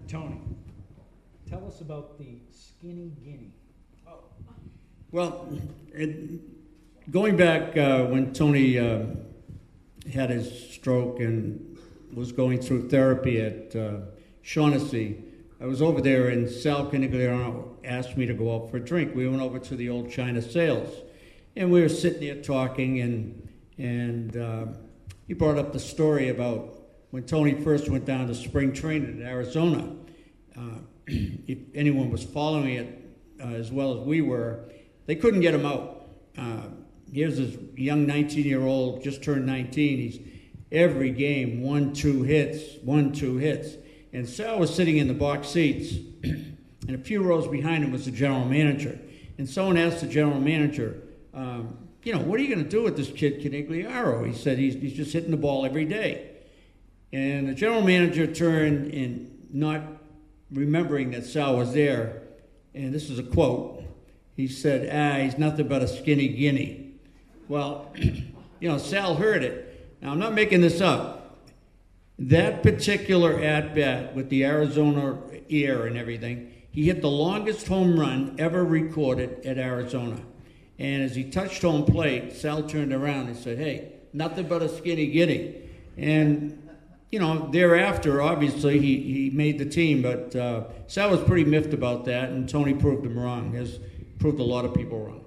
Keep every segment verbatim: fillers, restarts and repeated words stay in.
Tony, tell us about the Skinny Guinea. Oh. Well, it, going back uh, when Tony uh, had his stroke and was going through therapy at uh, Shaughnessy, I was over there and Sal Canigliaro asked me to go out for a drink. We went over to the old China Sales, and we were sitting there talking, and and uh, he brought up the story about when Tony first went down to spring training in Arizona. Uh, if anyone was following it uh, as well as we were, they couldn't get him out. Uh, here's this young nineteen-year-old, just turned nineteen. He's every game, one, two hits, one, two hits. And Sal was sitting in the box seats, and a few rows behind him was the general manager. And someone asked the general manager, um, you know, what are you going to do with this kid, Canigliaro? He said he's, he's just hitting the ball every day. And the general manager turned, and not remembering that Sal was there, and this is a quote, he said, ah, he's nothing but a skinny guinea. Well, you know, Sal heard it. Now, I'm not making this up. That particular at-bat with the Arizona air and everything, he hit the longest home run ever recorded at Arizona. And as he touched home plate, Sal turned around and said, hey, nothing but a skinny guinea. And, you know, thereafter, obviously, he, he made the team, but uh, Sal was pretty miffed about that, and Tony proved him wrong. He has proved a lot of people wrong.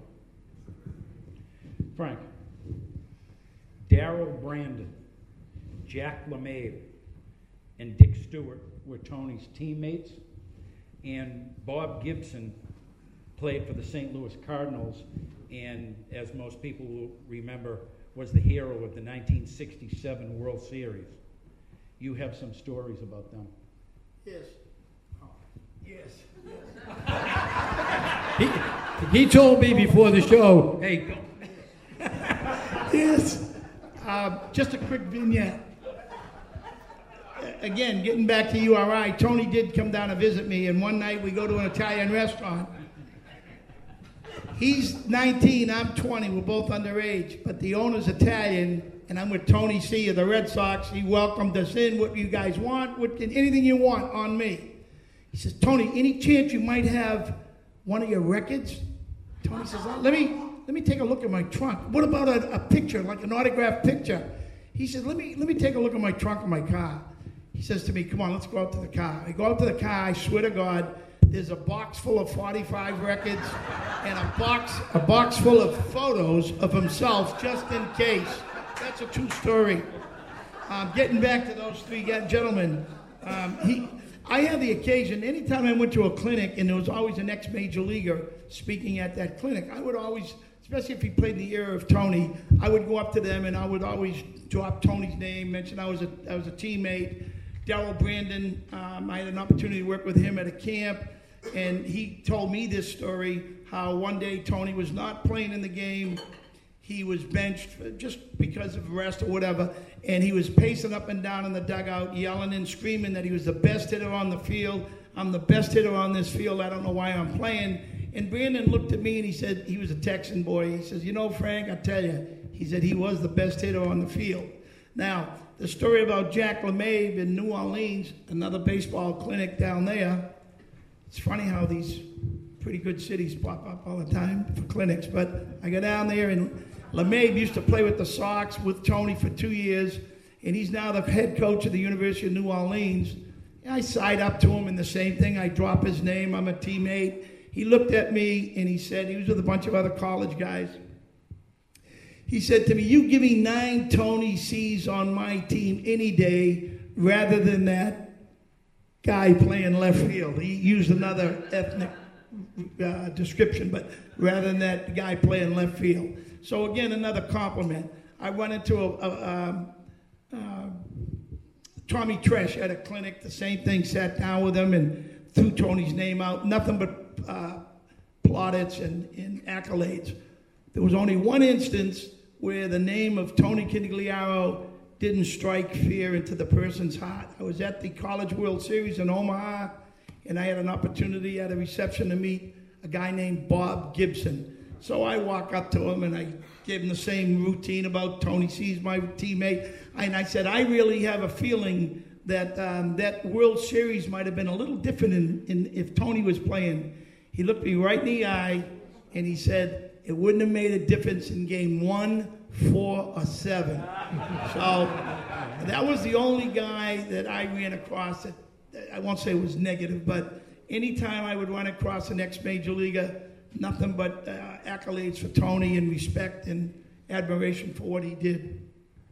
Frank, Darrell Brandon, Jack LeMahieu, and Dick Stewart were Tony's teammates, and Bob Gibson played for the Saint Louis Cardinals, and as most people will remember, was the hero of the nineteen sixty-seven World Series. You have some stories about them. Yes. Oh, yes. he, he told me before the show, hey, go. Yes. Uh, just a quick vignette. Again, getting back to U R I, Tony did come down to visit me, and one night we go to an Italian restaurant. He's nineteen, I'm twenty, we're both underage, but the owner's Italian, and I'm with Tony C. of the Red Sox. He welcomed us in, what you guys want, what, anything you want on me. He says, Tony, any chance you might have one of your records? Tony says, oh, let me let me take a look at my trunk. What about a, a picture, like an autographed picture? He says, let me let me take a look at my trunk of my car. He says to me, come on, let's go out to the car. I go out to the car, I swear to God, there's a box full of forty-five records and a box a box full of photos of himself just in case. That's a true story. Um, getting back to those three gentlemen, um, he, I had the occasion, anytime I went to a clinic and there was always an ex-major leaguer speaking at that clinic, I would always, especially if he played in the era of Tony, I would go up to them and I would always drop Tony's name, mention I was a, I was a teammate. Darrell Brandon, um, I had an opportunity to work with him at a camp, and he told me this story, how one day Tony was not playing in the game. He was benched just because of rest or whatever, and he was pacing up and down in the dugout, yelling and screaming that he was the best hitter on the field. I'm the best hitter on this field. I don't know why I'm playing. And Brandon looked at me and he said, he was a Texan boy. He says, you know, Frank, I tell you, he said he was the best hitter on the field. Now, the story about Jack LeMahieu in New Orleans, another baseball clinic down there. It's funny how these pretty good cities pop up all the time for clinics. But I go down there, and LeMahieu used to play with the Sox with Tony for two years, and he's now the head coach of the University of New Orleans. I side up to him, and the same thing. I drop his name. I'm a teammate. He looked at me, and he said, he was with a bunch of other college guys. He said to me, you give me nine Tony C's on my team any day rather than that guy playing left field. He used another ethnic uh, description, but rather than that guy playing left field. So again, another compliment. I went into a, a, um, uh, Tommy Tresh at a clinic, the same thing, sat down with him and threw Tony's name out, nothing but uh, plaudits and, and accolades. There was only one instance where the name of Tony Canigliaro didn't strike fear into the person's heart. I was at the College World Series in Omaha, and I had an opportunity at a reception to meet a guy named Bob Gibson. So I walk up to him, and I gave him the same routine about Tony C's my teammate. And I said, I really have a feeling that um, that World Series might have been a little different in, in if Tony was playing. He looked me right in the eye, and he said it wouldn't have made a difference in game one, four, or seven. So that was the only guy that I ran across that, that I won't say was negative, but anytime I would run across the next major leaguer, nothing but uh, accolades for Tony and respect and admiration for what he did.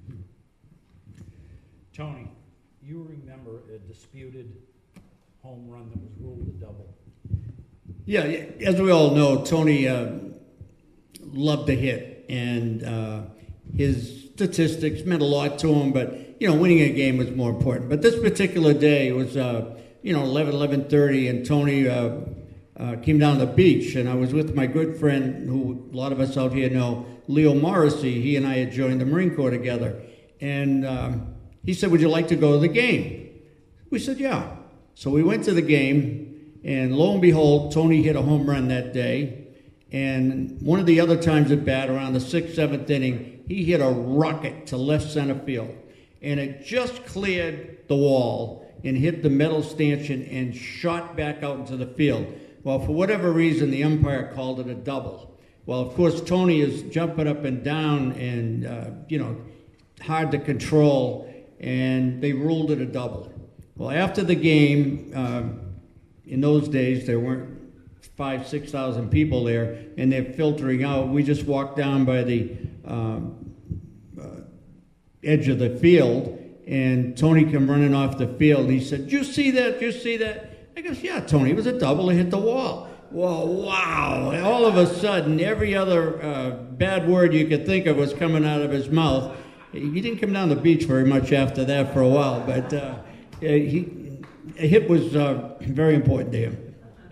Tony, you remember a disputed home run that was ruled a double. Yeah, as we all know, Tony uh, loved to hit, and uh, his statistics meant a lot to him, but, you know, winning a game was more important. But this particular day, it was, uh, you know, eleven, eleven thirty, and Tony uh, uh, came down to the beach, and I was with my good friend, who a lot of us out here know, Leo Morrissey. He and I had joined the Marine Corps together, and um, he said, would you like to go to the game? We said, yeah. So we went to the game, and lo and behold, Tony hit a home run that day. And one of the other times at bat, around the sixth, seventh inning, he hit a rocket to left center field. And it just cleared the wall and hit the metal stanchion and shot back out into the field. Well, for whatever reason, the umpire called it a double. Well, of course, Tony is jumping up and down and, uh, you know, hard to control, and they ruled it a double. Well, after the game, uh, in those days, there weren't five, six thousand people there, and they're filtering out. We just walked down by the um, uh, edge of the field, and Tony came running off the field. He said, "Did you see that? Did you see that?" I goes, "Yeah, Tony, it was a double. It hit the wall." Well, wow! All of a sudden, every other uh, bad word you could think of was coming out of his mouth. He didn't come down the beach very much after that for a while, but uh, he, a hit was uh, very important to him.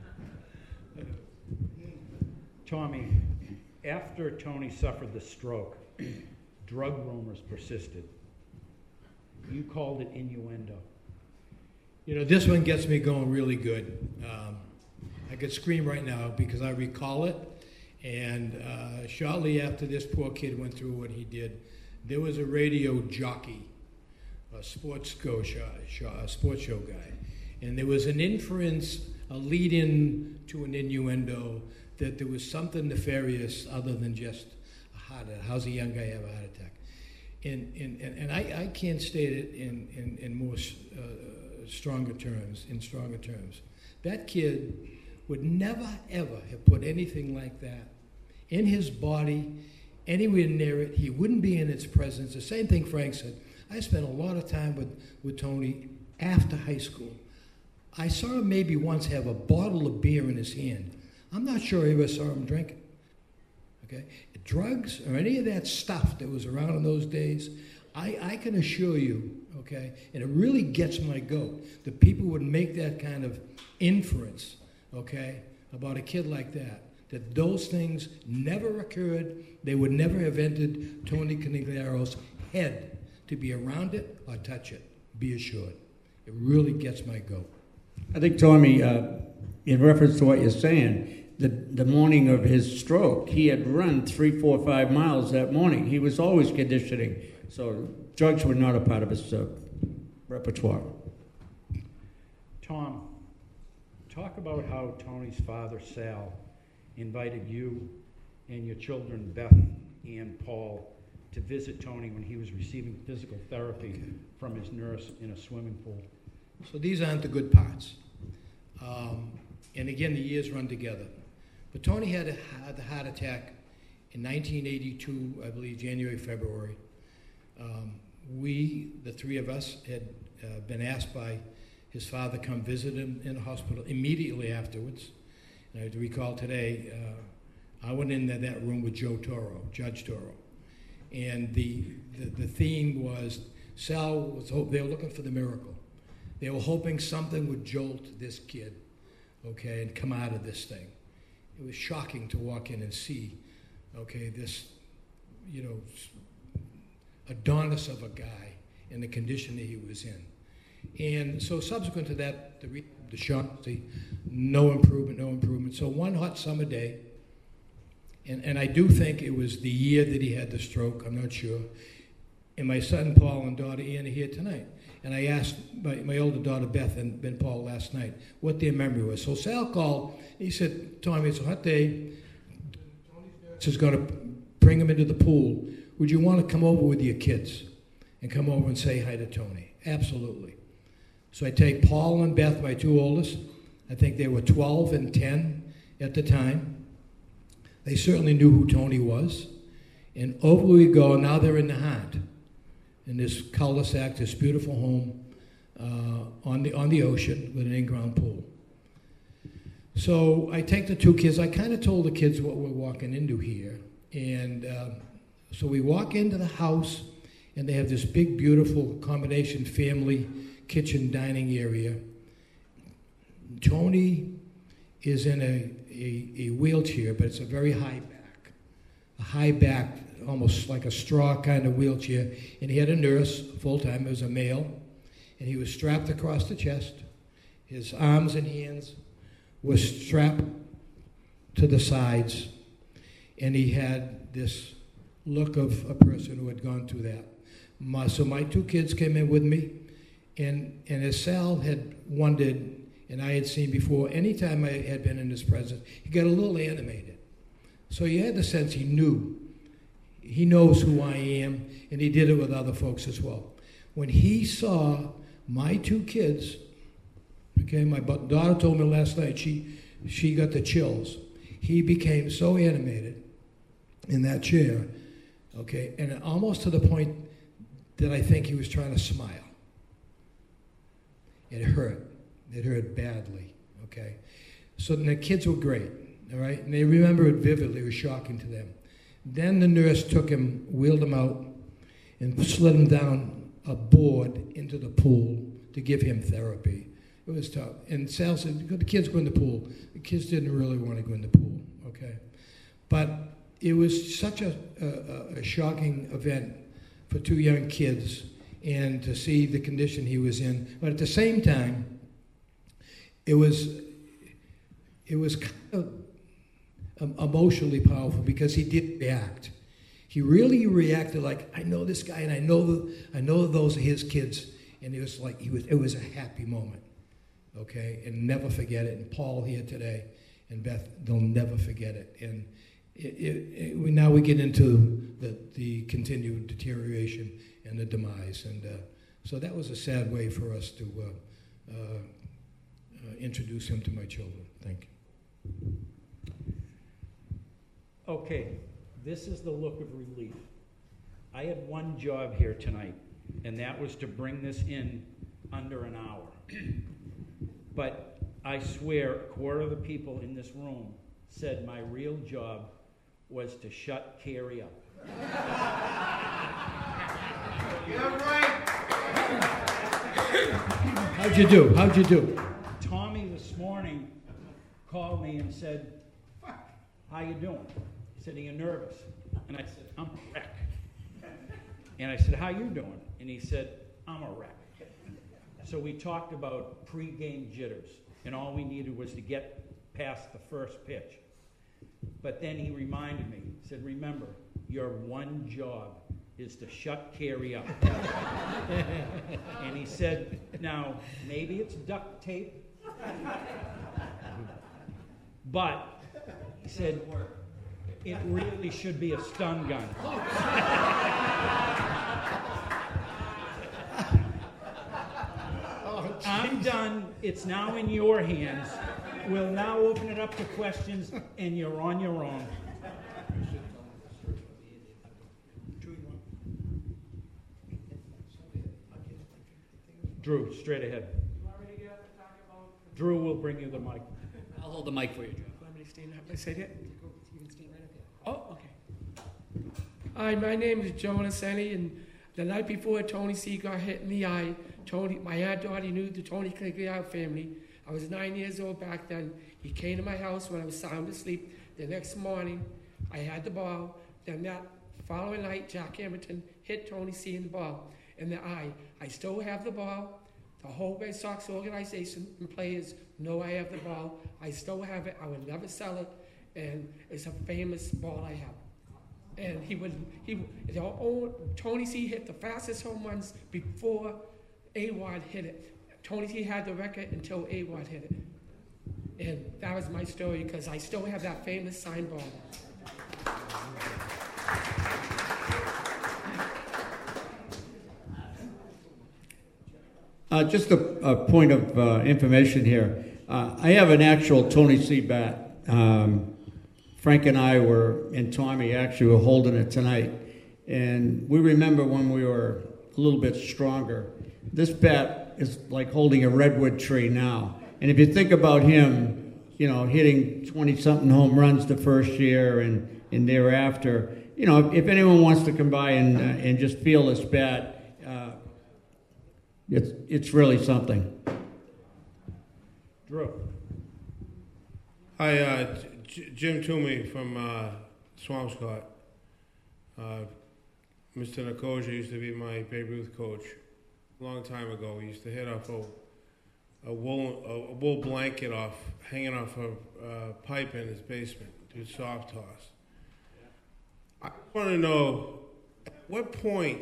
Tommy, after Tony suffered the stroke, drug rumors persisted. You called it innuendo. You know, this one gets me going really good. Um, I could scream right now because I recall it. And uh, shortly after this poor kid went through what he did, there was a radio jockey, a sports show, a sports show guy. And there was an inference, a lead-in to an innuendo that there was something nefarious other than just a heart attack. How's a young guy have a heart attack? And, and, and I, I can't state it in, in, in more uh, stronger terms, in stronger terms. That kid would never, ever have put anything like that in his body, anywhere near it. He wouldn't be in its presence. The same thing Frank said. I spent a lot of time with, with Tony after high school. I saw him maybe once have a bottle of beer in his hand. I'm not sure I ever saw him drink it. Okay? Drugs or any of that stuff that was around in those days, I, I can assure you, okay, and it really gets my goat, that people would make that kind of inference, okay, about a kid like that, that those things never occurred. They would never have entered Tony Conigliaro's head to be around it or touch it. Be assured. It really gets my goat. I think, Tommy, uh, in reference to what you're saying, the, the morning of his stroke, he had run three, four, five miles that morning. He was always conditioning. So drugs were not a part of his uh, repertoire. Tom, talk about how Tony's father, Sal, invited you and your children, Beth and Paul, to visit Tony when he was receiving physical therapy from his nurse in a swimming pool. So these aren't the good parts. Um, and again, the years run together. But Tony had a, had a heart attack in nineteen eighty-two, I believe, January, February. Um, we, the three of us, had uh, been asked by his father to come visit him in the hospital immediately afterwards. And I recall today, uh, I went into that room with Joe Toro, Judge Toro. And the, the, the theme was, Sal was, hope, they were looking for the miracle. They were hoping something would jolt this kid, okay, and come out of this thing. It was shocking to walk in and see, okay, this, you know, Adonis of a guy in the condition that he was in. And so subsequent to that, the, the shock, the no improvement, no improvement. So one hot summer day, and, and I do think it was the year that he had the stroke, I'm not sure, and my son Paul and daughter Ann are here tonight. and I asked my, my older daughter Beth and Ben Paul last night what their memory was. So Sal called. He said, Tommy, it's a hot day. Tony's nurse is going to bring him into the pool. Would you want to come over with your kids and come over and say hi to Tony? Absolutely. So I take Paul and Beth, my two oldest. I think they were twelve and ten at the time. They certainly knew who Tony was. And over we go. Now they're in the heart, in this cul-de-sac, this beautiful home uh, on the on the ocean with an in-ground pool. So I take the two kids. I kind of told the kids what we're walking into here. And uh, so we walk into the house, and they have this big, beautiful combination family kitchen dining area. Tony is in a, a, a wheelchair, but it's a very high back, a high back, almost like a straw kind of wheelchair. And he had a nurse full-time. It was a male. And he was strapped across the chest. His arms and hands were strapped to the sides. And he had this look of a person who had gone through that. My, so my two kids came in with me. And, and as Sal had wondered, and I had seen before, anytime I had been in his presence, he got a little animated. So you had the sense he knew. He knows who I am, and he did it with other folks as well. When he saw my two kids, okay, my daughter told me last night, she, she got the chills. He became so animated in that chair, okay, and almost to the point that I think he was trying to smile. It hurt. It hurt badly, okay? So the kids were great, all right? And they remember it vividly. It was shocking to them. Then the nurse took him, wheeled him out, and slid him down a board into the pool to give him therapy. It was tough. And Sal said, the kids go in the pool. The kids didn't really want to go in the pool, okay? But it was such a, a, a shocking event for two young kids, and to see the condition he was in. But at the same time, it was it was kind of emotionally powerful because he did react. He really reacted like, I know this guy, and I know the, I know those are his kids, and it was like he was. It was a happy moment, okay, and never forget it. And Paul here today, and Beth, they'll never forget it. And it, it, it, we, now we get into the the continued deterioration and the demise, and uh, so that was a sad way for us to uh, uh, uh, introduce him to my children. Thank you. Okay, this is the look of relief. I had one job here tonight, and that was to bring this in under an hour. But I swear, a quarter of the people in this room said my real job was to shut Carrie up. You're right. How'd you do? How'd you do? Tommy this morning called me and said, how you doing? He said, are you nervous? And I said, I'm a wreck. And I said, how you doing? And he said, I'm a wreck. So we talked about pre-game jitters, and all we needed was to get past the first pitch. But then he reminded me, he said, remember, your one job is to shut Carrie up. And he said, now, maybe it's duct tape, but he said, it really should be a stun gun. I'm done. It's now in your hands. We'll now open it up to questions, and you're on your own. Drew, straight ahead. Drew will bring you the mic. I'll hold the mic for you, Drew. Want me to stand up? I say that? You can stand right up there. Oh, okay. Hi, my name is Joe Naseni, and the night before Tony C. got hit in the eye, Tony, my aunt Dottie knew the Tony Cagliaro family. I was nine years old back then. He came to my house when I was sound asleep. The next morning, I had the ball. Then that following night, Jack Hamilton hit Tony C. in the ball in the eye. I still have the ball. The whole Red Sox organization and players know I have the ball. I still have it. I would never sell it, and it's a famous ball I have. And he would he the old, Tony C. hit the fastest home runs before A-Wad hit it. Tony T had the record until A-Wad hit it. And that was my story because I still have that famous sign ball. Uh, just a, a point of uh, information here. Uh, I have an actual Tony C bat. Um, Frank and I were, and Tommy actually were holding it tonight. And we remember when we were a little bit stronger. This bat is like holding a redwood tree now. And if you think about him, you know, hitting twenty-something home runs the first year and, and thereafter, you know, if, if anyone wants to come by and, uh, and just feel this bat, uh, it's, it's really something. Drew. Hi, uh, J- Jim Toomey from uh, Swampscott. Uh, Mister Nikosia used to be my Babe Ruth coach a long time ago. He used to hit off a, a, wool, a, a wool blanket off, hanging off a uh, pipe in his basement, do soft toss. I want to know, at what point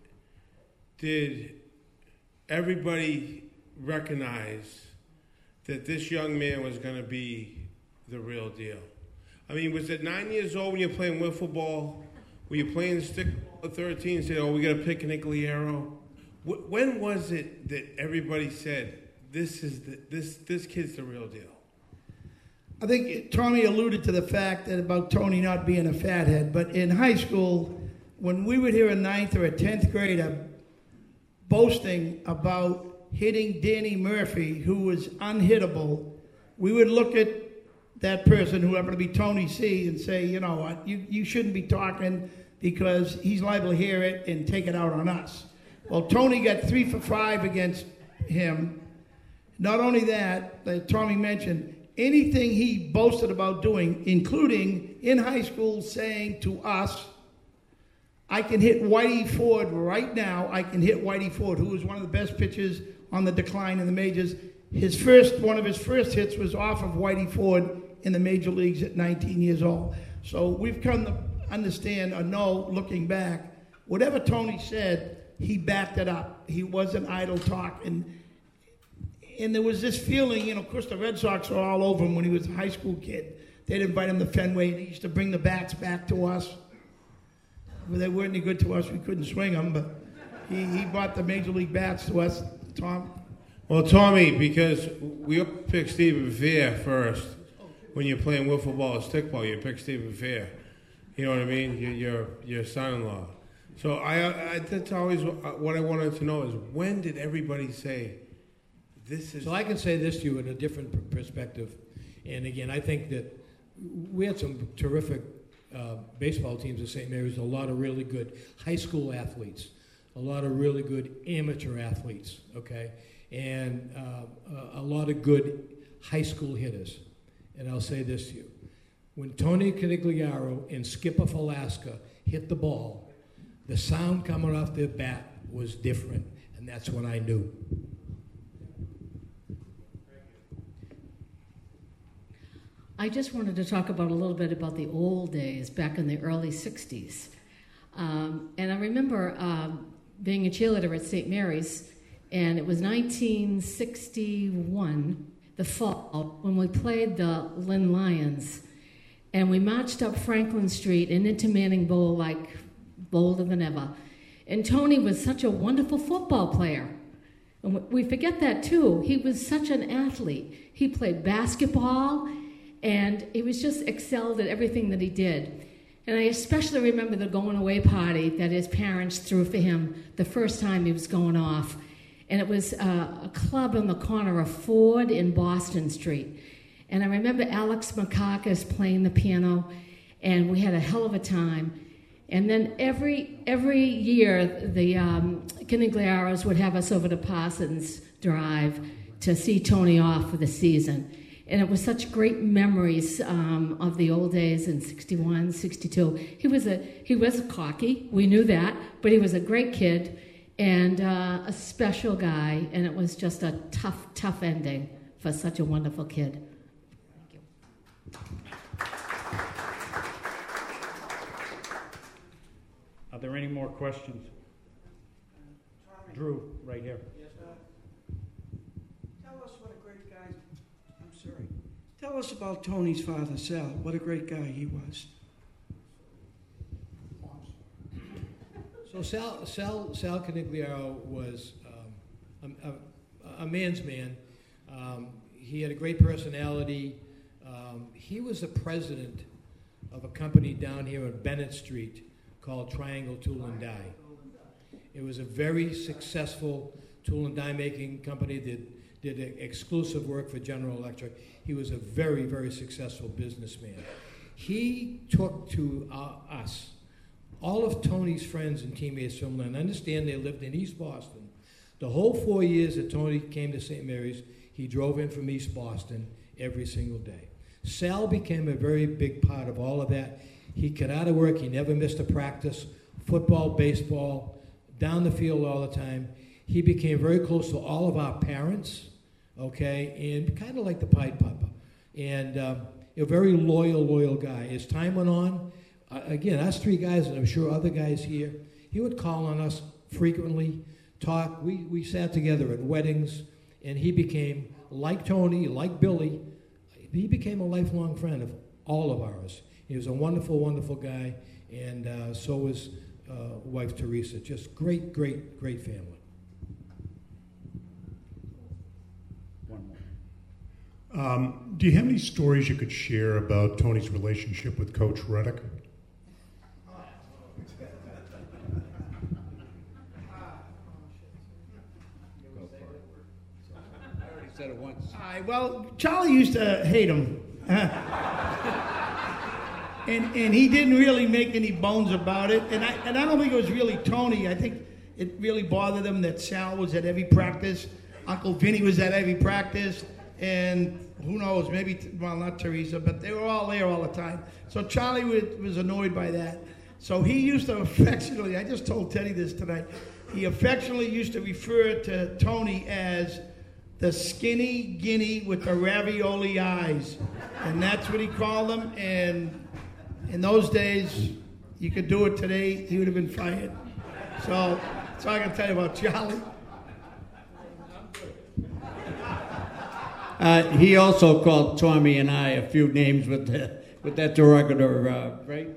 did everybody recognize that this young man was going to be the real deal? I mean, was it nine years old when you're playing wiffle ball? Were you playing stickball at thirteen and said, oh, we got to pick Nigliaro? Wh- when was it that everybody said, this is the, this this kid's the real deal? I think Tommy alluded to the fact that about Tony not being a fathead, but in high school, when we would hear a ninth or a tenth grader boasting about hitting Danny Murphy, who was unhittable, we would look at that person, who happened to be Tony C, and say, you know what, you, you shouldn't be talking because he's liable to hear it and take it out on us. Well, Tony got three for five against him. Not only that, like Tommy mentioned, anything he boasted about doing, including in high school saying to us, I can hit Whitey Ford right now. I can hit Whitey Ford, who was one of the best pitchers on the decline in the majors. His first, one of his first hits was off of Whitey Ford in the major leagues at nineteen years old. So we've come to understand or know, looking back, whatever Tony said, he backed it up. He wasn't idle talk. And, and there was this feeling, you know, of course the Red Sox were all over him when he was a high school kid. They'd invite him to Fenway, and he used to bring the bats back to us. Well, they weren't any good to us. We couldn't swing them, but he, he brought the major league bats to us, Tom. Well, Tommy, because we picked Stephen Fair first. When you're playing wiffle ball or stickball, you pick Stephen Fair. You know what I mean? Your your, your son-in-law. So I, I that's always what I wanted to know is, when did everybody say this is? So I can say this to you in a different perspective. And again, I think that we had some terrific uh, baseball teams at Saint Mary's, a lot of really good high school athletes, a lot of really good amateur athletes, okay? And uh, a lot of good high school hitters. And I'll say this to you. When Tony Canigliaro and Skipper Falaska hit the ball, the sound coming off their bat was different. And that's when I knew. I just wanted to talk about a little bit about the old days back in the early sixties. Um, and I remember um, being a cheerleader at Saint Mary's, and it was nineteen sixty-one, the fall, when we played the Lynn Lions. And we marched up Franklin Street and into Manning Bowl like bolder than ever. And Tony was such a wonderful football player. And we forget that too. He was such an athlete. He played basketball, and he was just excelled at everything that he did. And I especially remember the going away party that his parents threw for him the first time he was going off. And it was uh, a club on the corner of Ford and Boston Street. And I remember Alex Makakis playing the piano, and we had a hell of a time. And then every every year, the um, Canigliaros would have us over to Parsons Drive to see Tony off for the season. And it was such great memories um, of the old days in sixty-one, sixty-two. He was a he was cocky, we knew that, but he was a great kid and uh, a special guy, and it was just a tough, tough ending for such a wonderful kid. Thank you. Are there any more questions? Drew, right here. Yes, sir. Tell us about Tony's father, Sal. What a great guy he was. So Sal, Sal, Sal Canigliaro was um, a, a, a man's man. Um, he had a great personality. Um, he was the president of a company down here on Bennett Street called Triangle Tool and Die. It was a very successful tool and die making company that did exclusive work for General Electric. He was a very, very successful businessman. He took to uh, us all of Tony's friends and teammates from Lynn. Understand they lived in East Boston. The whole four years that Tony came to Saint Mary's, he drove in from East Boston every single day. Sal became a very big part of all of that. He got out of work. He never missed a practice. Football, baseball, down the field all the time. He became very close to all of our parents, okay, and kind of like the Pied Papa. And um, a very loyal, loyal guy. As time went on, uh, again, us three guys, and I'm sure other guys here, he would call on us frequently, talk. We, we sat together at weddings, and he became, like Tony, like Billy, he became a lifelong friend of all of ours. He was a wonderful, wonderful guy, and uh, so was uh, wife Teresa. Just great, great, great family. One more. Um, do you have any stories you could share about Tony's relationship with Coach Reddick? Said it once. All right, well, Charlie used to hate him. and and he didn't really make any bones about it. And I and I don't think it was really Tony. I think it really bothered him that Sal was at every practice. Uncle Vinny was at every practice. And who knows, maybe, well, not Teresa, but they were all there all the time. So Charlie was, was annoyed by that. So he used to affectionately, I just told Teddy this tonight, he affectionately used to refer to Tony as the skinny guinea with the ravioli eyes. And that's what he called him. And in those days, you could do it today, he would have been fired. So that's all I can tell you about Charlie. Uh, he also called Tommy and I a few names with the, with that derogatory, uh, right?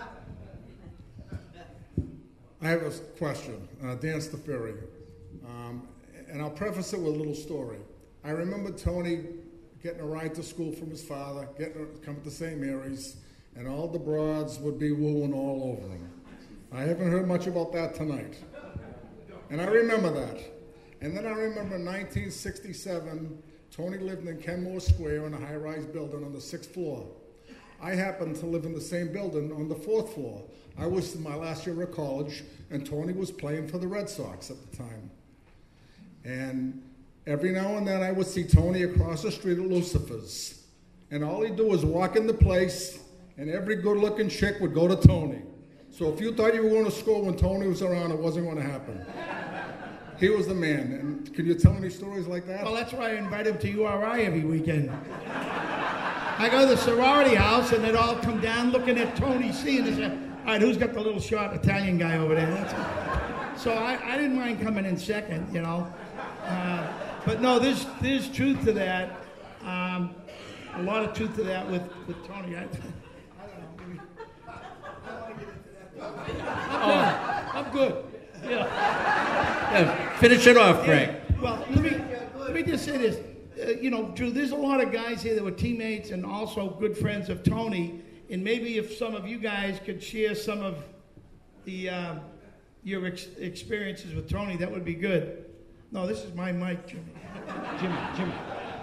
I have a question. Uh, Dan Stafiri. Um, and I'll preface it with a little story. I remember Tony getting a ride to school from his father, getting coming to Saint Mary's, and all the broads would be wooing all over him. I haven't heard much about that tonight. And I remember that. And then I remember in nineteen sixty-seven, Tony lived in Kenmore Square in a high-rise building on the sixth floor. I happened to live in the same building on the fourth floor. I was in my last year of college, and Tony was playing for the Red Sox at the time. And every now and then I would see Tony across the street at Lucifer's. And all he'd do was walk in the place, and every good-looking chick would go to Tony. So if you thought you were going to school when Tony was around, it wasn't going to happen. He was the man. And can you tell any stories like that? Well, that's why I invite him to U R I every weekend. I go to the sorority house, and they'd all come down looking at Tony C. and they say, all right, who's got the little short Italian guy over there? That's it. So I, I didn't mind coming in second, you know. Uh, but no, there's there's truth to that. Um, a lot of truth to that with, with Tony. I, I don't know. Maybe, I don't want to get into that. I'm good. Yeah. Yeah, finish it off, Frank. Well, let me let me just say this. Uh, you know, Drew, there's a lot of guys here that were teammates and also good friends of Tony. And maybe if some of you guys could share some of the uh, your ex- experiences with Tony, that would be good. No, this is my mic, Jimmy. Jimmy, Jimmy.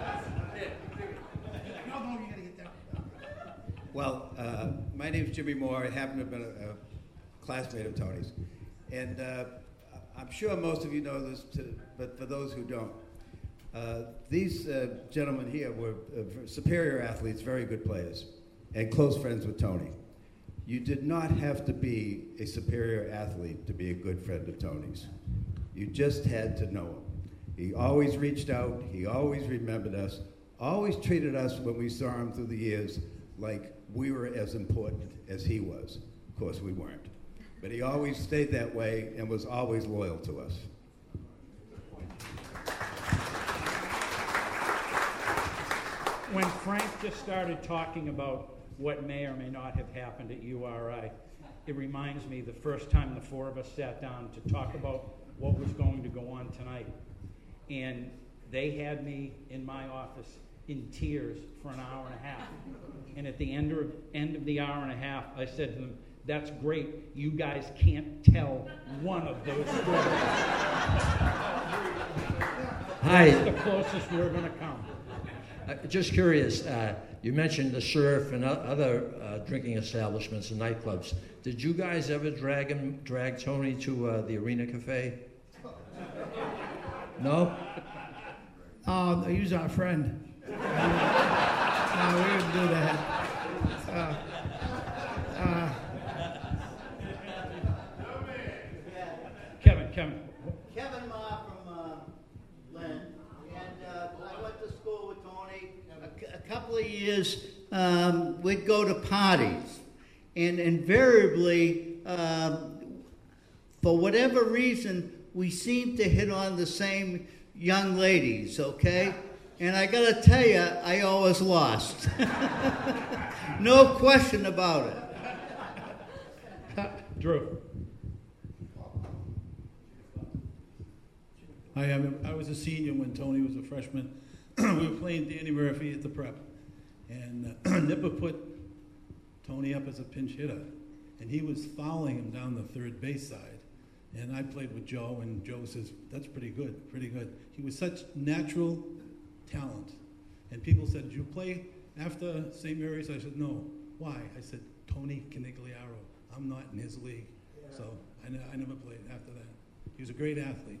No, no, you gotta get that. Well, uh, my name's Jimmy Moore. I happen to have been a, a classmate of Tony's. And uh, I'm sure most of you know this, too, but for those who don't, uh, these uh, gentlemen here were uh, superior athletes, very good players, and close friends with Tony. You did not have to be a superior athlete to be a good friend of Tony's. You just had to know him. He always reached out. He always remembered us, always treated us when we saw him through the years like we were as important as he was. Of course, we weren't. But he always stayed that way and was always loyal to us. when Frank just started talking about what may or may not have happened at U R I, it reminds me the first time the four of us sat down to talk about what was going to go on tonight. And they had me in my office in tears for an hour and a half. And at the end of, end of the hour and a half, I said to them, that's great. You guys can't tell one of those stories. Hi. That's the closest we're going to come. Uh, just curious, uh, you mentioned the surf and o- other uh, drinking establishments and nightclubs. Did you guys ever drag him, drag Tony to uh, the Arena Cafe? No? Oh, he's our friend. No, we didn't do that. Uh, uh, Kevin, Kevin. Kevin Ma from uh, Lynn, and uh, I went to school with Tony. A, c- a couple of years, um, we'd go to parties, and invariably, um, for whatever reason, we seemed to hit on the same young ladies, okay? And I gotta tell you, I always lost. No question about it. Drew. I am. I was a senior when Tony was a freshman. We were playing Danny Murphy at the prep, and uh, Nipper put Tony up as a pinch hitter, and he was fouling him down the third base side. And I played with Joe, and Joe says, "That's pretty good, pretty good." He was such natural talent, and people said, "Did you play after Saint Mary's?" I said, "No." Why? I said, "Tony Canigliaro. I'm not in his league, so I, ne- I never played after that." He was a great athlete.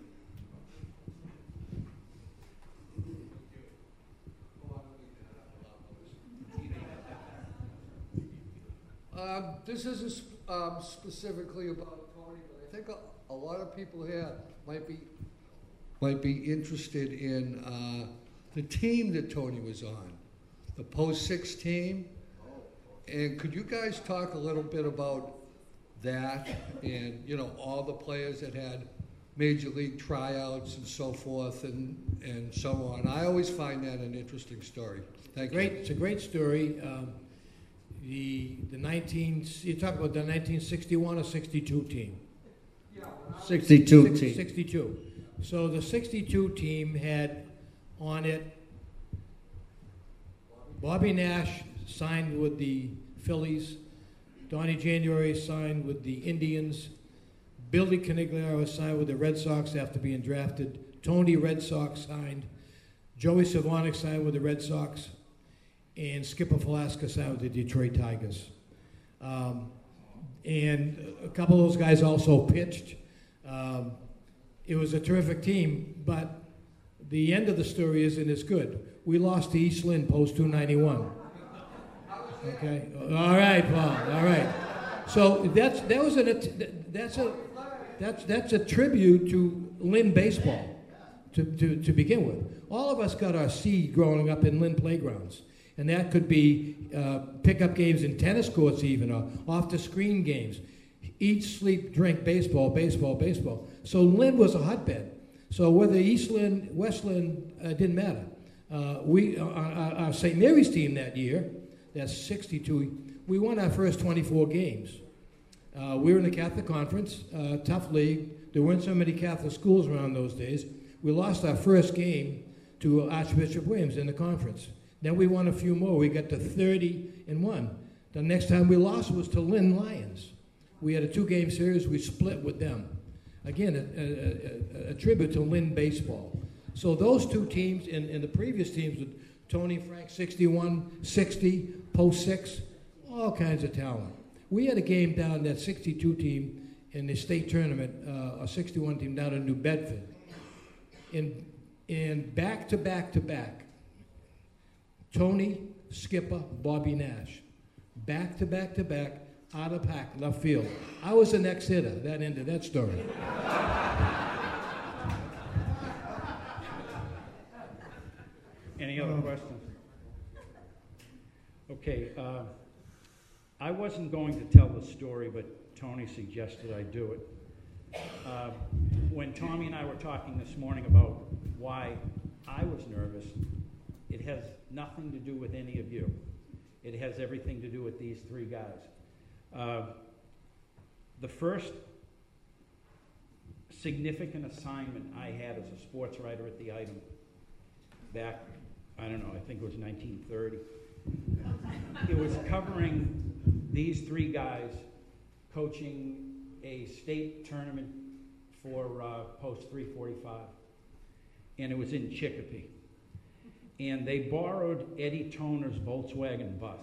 Um, this isn't sp- um, specifically about Tony, but I think a, a lot of people here might be might be interested in uh, the team that Tony was on, the Post Six team. And could you guys talk a little bit about that and, you know, all the players that had major league tryouts and so forth and, and so on? I always find that an interesting story. Thank great, you. It's a great story. Um, the the nineteen you talk about the nineteen sixty-one or sixty-two team. sixty-two Six, team. sixty-two. So the sixty-two team had on it Bobby Nash signed with the Phillies, Donnie January signed with the Indians, Billy Canigliaro signed with the Red Sox after being drafted, Tony Red Sox signed, Joey Savonic signed with the Red Sox, and Skipper Velasquez signed with the Detroit Tigers. Um, and a couple of those guys also pitched. Um, it was a terrific team, but the end of the story isn't as good. We lost to East Lynn post two ninety-one. Okay, all right, Paul. All right. So that's that was an that's a that's that's a tribute to Lynn baseball to, to, to begin with. All of us got our seed growing up in Lynn playgrounds, and that could be uh, pickup games in tennis courts, even or off the screen games. Eat, sleep, drink, baseball, baseball, baseball. So Lynn was a hotbed. So whether East Lynn, West Lynn, uh, didn't matter. Uh, we, uh, our, our Saint Mary's team that year, that's sixty-two, we won our first twenty-four games. Uh, we were in the Catholic Conference, uh, tough league. There weren't so many Catholic schools around those days. We lost our first game to Archbishop Williams in the conference. Then we won a few more. We got to thirty and one. The next time we lost was to Lynn Lions. We had a two-game series. We split with them. Again, a, a, a, a tribute to Lynn baseball. So those two teams and, and the previous teams with Tony Frank, sixty-one, sixty, post six, all kinds of talent. We had a game down, that sixty-two team in the state tournament, uh, a sixty-one team down in New Bedford. In, in back to back to back, Tony, Skipper, Bobby Nash. Back to back to back, out of pack, left field. I was the next hitter. That ended that story. Any other questions? Okay, uh, I wasn't going to tell the story, but Tony suggested I do it. Uh, when Tommy and I were talking this morning about why I was nervous, it has nothing to do with any of you. It has everything to do with these three guys. Uh, the first significant assignment I had as a sports writer at the Item back, I don't know, I think it was nineteen thirty. It was covering these three guys coaching a state tournament for uh, Post three forty-five, and it was in Chicopee. And they borrowed Eddie Toner's Volkswagen bus.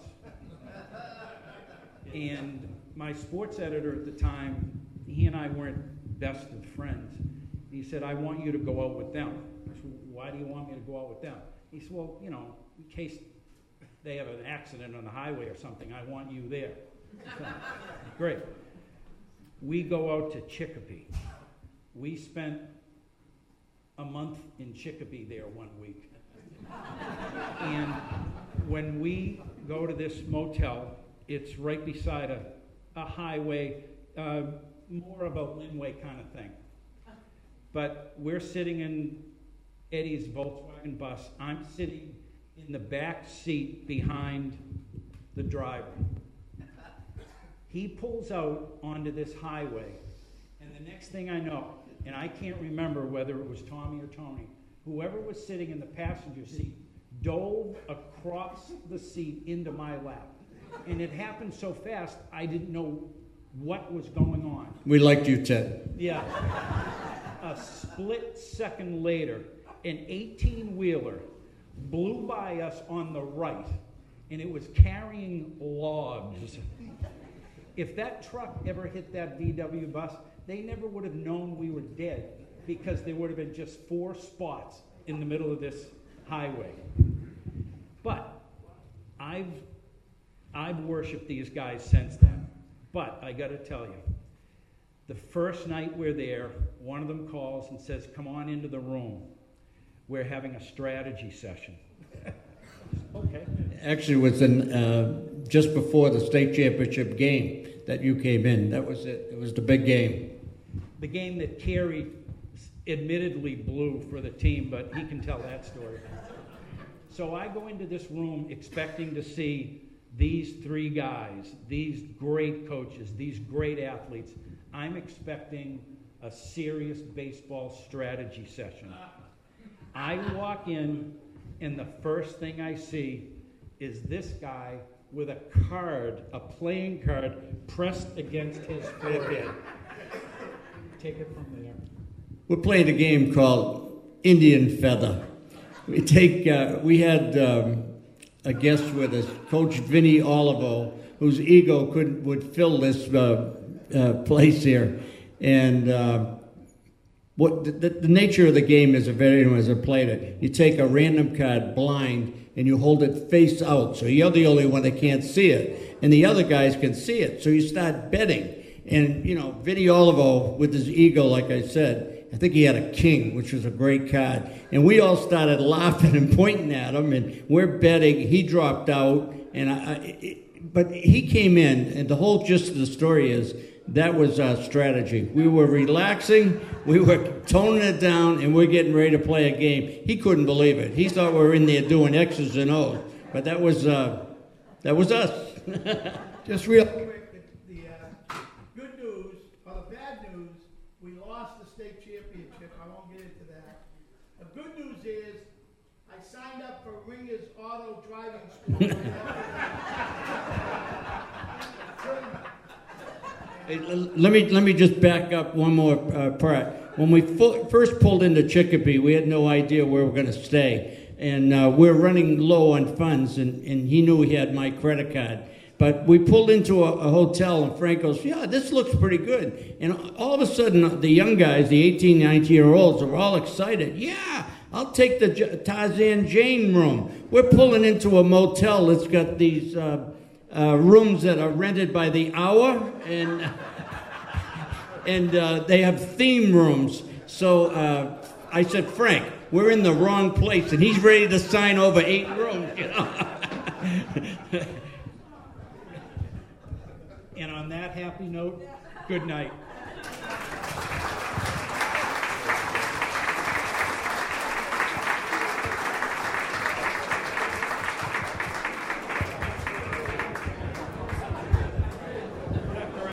And my sports editor at the time, he and I weren't best of friends. He said, I want you to go out with them. I said, why do you want me to go out with them? He said, well, you know, in case they have an accident on the highway or something, I want you there. So, great. We go out to Chicopee. We spent a month in Chicopee there one week. And when we go to this motel, it's right beside a, a highway, uh, more of a Linway kind of thing. But we're sitting in Eddie's Volkswagen bus. I'm sitting in the back seat behind the driver. He pulls out onto this highway, and the next thing I know, and I can't remember whether it was Tommy or Tony, whoever was sitting in the passenger seat dove across the seat into my lap. And it happened so fast, I didn't know what was going on. We liked you, Ted. Yeah. A split second later, an eighteen-wheeler blew by us on the right, and it was carrying logs. If that truck ever hit that V W bus, they never would have known we were dead, because there would have been just four spots in the middle of this highway. But I've I've worshipped these guys since then. But I got to tell you, the first night we're there, one of them calls and says, come on into the room. We're having a strategy session. Okay. Actually, it was in, uh, just before the state championship game that you came in. That was it. It was the big game. The game that Kerry admittedly blew for the team, but he can tell that story. So I go into this room expecting to see these three guys, these great coaches, these great athletes. I'm expecting a serious baseball strategy session. I walk in, and the first thing I see is this guy with a card, a playing card, pressed against his forehead. Take it from there. We're playing a game called Indian Feather. We take, uh, we had um, a guest with us, Coach Vinny Olivo, whose ego could would fill this uh, uh, place here. And uh, what the, the nature of the game is, if anyone has played it, you take a random card blind and you hold it face out, so you're the only one that can't see it, and the other guys can see it. So you start betting, and you know, Vinny Olivo with his ego, like I said, I think he had a king, which was a great card. And we all started laughing and pointing at him, and we're betting. He dropped out, and I, it, but he came in, and the whole gist of the story is that was our strategy. We were relaxing, we were toning it down, and we're getting ready to play a game. He couldn't believe it. He thought we were in there doing X's and O's, but that was uh, that was us. Just real quick, the, the uh, good news, or the bad news, we lost the state championship. I won't get into that. The good news is I signed up for Ringer's Auto Driving School. Hey, let me let me just back up one more uh, part. When we fu- first pulled into Chicopee, we had no idea where we were going to stay, and uh, we're running low on funds, and, and he knew he had my credit card. But we pulled into a, a hotel, and Frank goes, yeah, this looks pretty good. And all of a sudden, the young guys, the eighteen, nineteen-year-olds, are all excited. Yeah, I'll take the J- Tarzan Jane room. We're pulling into a motel that's got these uh, uh, rooms that are rented by the hour, and and uh, they have theme rooms. So uh, I said, Frank, we're in the wrong place, and he's ready to sign over eight rooms, you know. And on that happy note, good night.